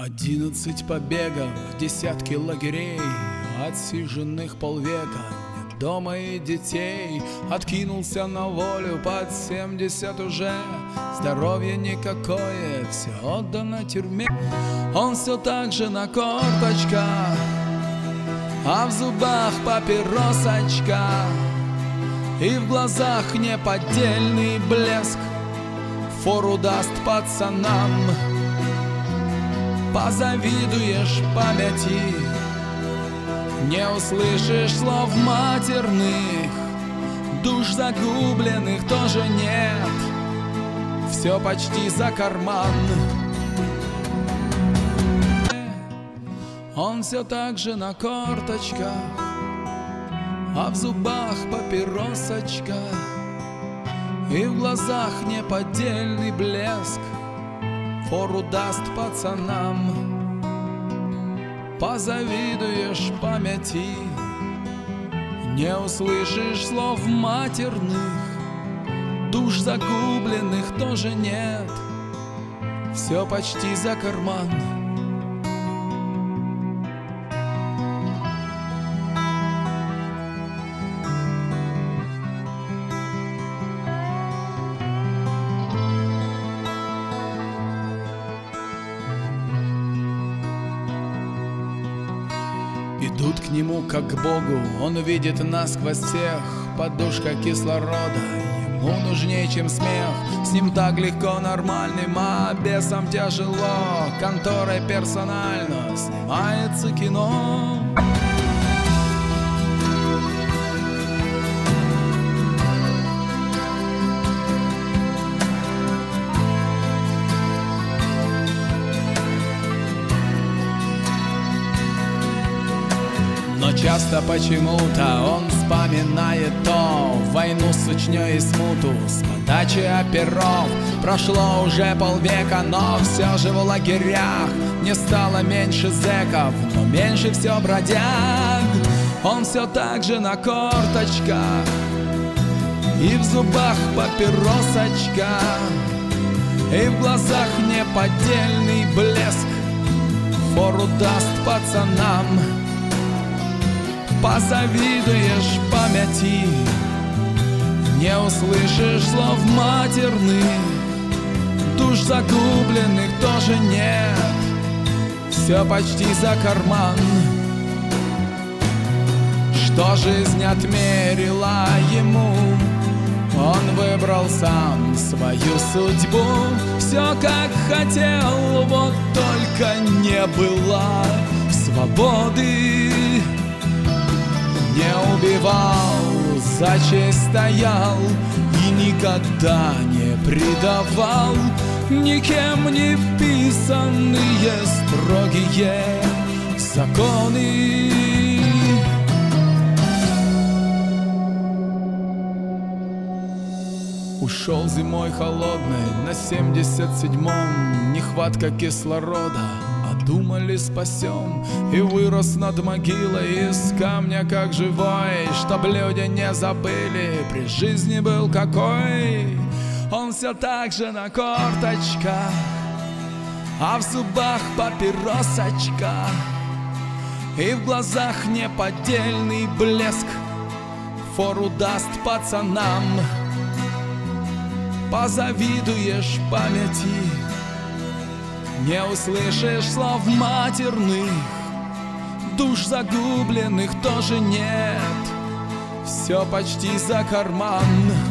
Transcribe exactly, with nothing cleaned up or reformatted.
Одиннадцать побегов, десятки лагерей, отсиженных полвека, нет дома и детей. Откинулся на волю под семьдесят уже, здоровье никакое, все отдано тюрьме. Он все так же на корточках, а в зубах папиросочка, и в глазах неподдельный блеск. Фору даст пацанам, позавидуешь памяти, не услышишь слов матерных, душ загубленных тоже нет, все почти за карман. Он все так же на корточках, а в зубах папиросочка, и в глазах неподдельный блеск. Фору даст пацанам, позавидуешь памяти, не услышишь слов матерных, душ загубленных тоже нет, все почти за карман. Идут к нему как к Богу, он видит насквозь всех, подушка кислорода ему нужнее, чем смех. С ним так легко нормальным, а бесам тяжело. Конторой персонально снимается кино. Но часто почему-то он вспоминает то войну с Чечней и смуту, с подачи оперов. Прошло уже полвека, но все же в лагерях не стало меньше зэков, но меньше все бродяг. Он все так же на корточках, и в зубах папиросочка, и в глазах неподдельный блеск. Фору даст пацанам, позавидуешь памяти, не услышишь слов матерных, душ загубленных тоже нет, все почти за карман. Что жизнь отмерила ему, он выбрал сам свою судьбу. Все как хотел, вот только не было свободы. Не убивал, за честь стоял и никогда не предавал никем не вписанные строгие законы. Ушел зимой холодной на семьдесят седьмом, нехватка кислорода, а думали спасем. И вырос над могилой из камня как живой, чтоб люди не забыли, при жизни был какой. Он все так же на корточках, а в зубах папиросочка, и в глазах неподдельный блеск. Фору даст пацанам, позавидуешь памяти, не услышишь слов матерных, душ загубленных тоже нет, все почти за карман.